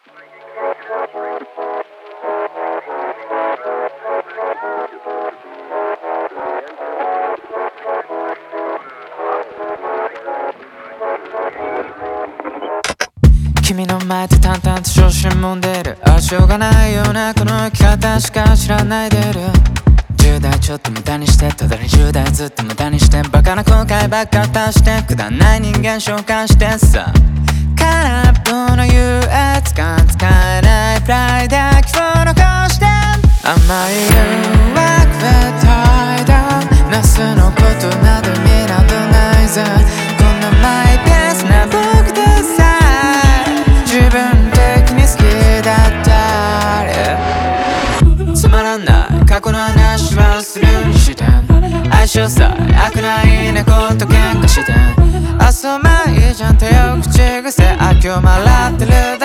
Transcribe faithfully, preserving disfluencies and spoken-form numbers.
君の前で淡々と小心もんでる。あしょうがないようなこの生き方しか知らないでる。じゅう代ちょっと無駄にして、ただにじゅう代ずっと無駄にして、バカな後悔ばっか足して、くだんない人間紹介してさ、空っぽの優越感使えないプライド気を残して、甘い誘惑は怠惰、ナスのことなど見などないぜ。こんなマイペースな僕でさえ自分的に好きだった。つまらない過去の話はするにして、相性さえ悪ない猫と喧嘩して、あ、そうまあいいじゃんってよ口癖、あ、今日笑ってるだ